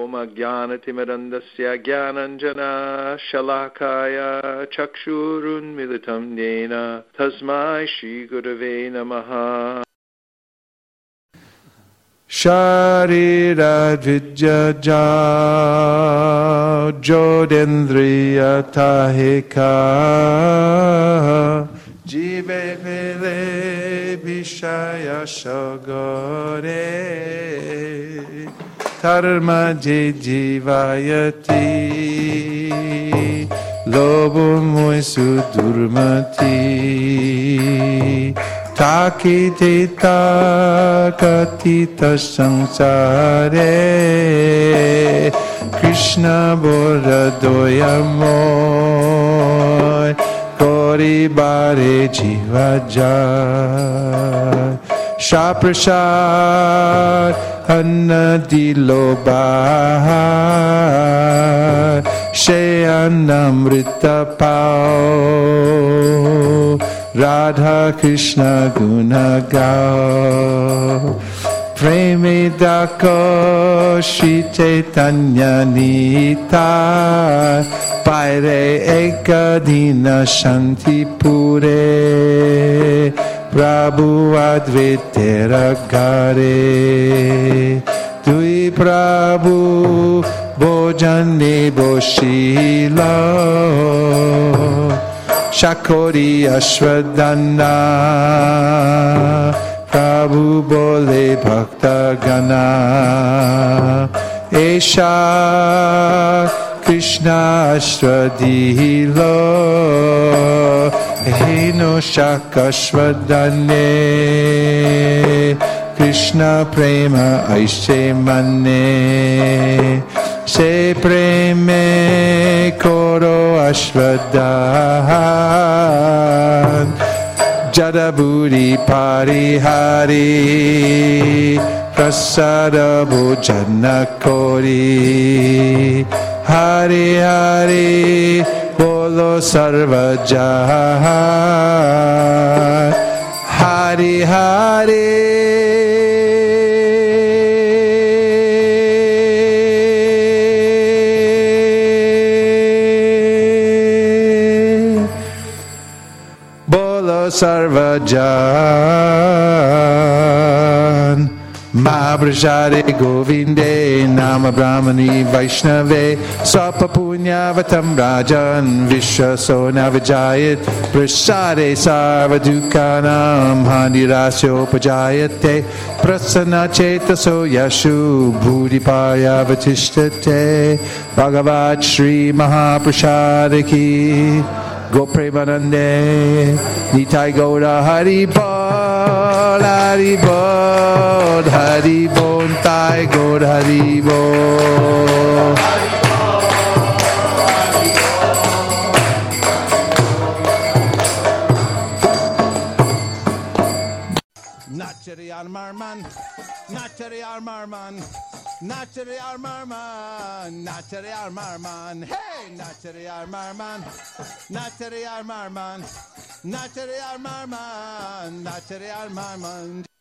Om Ajnanatimirandasya Jnananjana Shalakaya Chakshurun Militam Yena Tasmai Shri Gurave Namaha. Sharira Vijaya Jodendriya Tahika Jive Vele Bishaya Shagore Karma Jivayati Lobo Moisu Durmati Takitita Katita Samsare Krishna Bora Doyamoy Gori Bare Jivajay Shaprashad Annadilobhai Shayanamrita Pao Radha Krishna Guna Gao Premidako Shri Chaitanya Nita Paire Ekadina Shanti Pure Prabhu Advaita Gare Dui Prabhu Bojane Boshila Shakori Ashwadana Prabhu Bole Bhakta Gana Esha Krishna Ashwadilo Heno Shakashwadane Krishna Prema Aishe Mane Se Preme Koro Ashwadan Jadaburi Parihari Prasada Bhojana Kori Hari Hari Bolo Sarva Jahan Hari Hari Sarvajan Mahaprajare Govinde Nama Brahmani Vaishnave Sapapunyavatam Rajan Vishwasona Vijayat Prasade Sarvadukanam Handirasyo Pajayate Prasana Chetaso Yashu Bhudipaya Vatishtate Bhagavad Shri Mahaprashadaki Gopremanande Nitai Gaura Hari Bol Hari Bol Hari Bol Tai Gaur Hari Bol Nachariyar Marman Nachariyar Marman Nachariyar Marman Nachariyar Marman Hey Nachariyar Marman Nachariyar Marman Nachariyar Marman Nachariyar Marman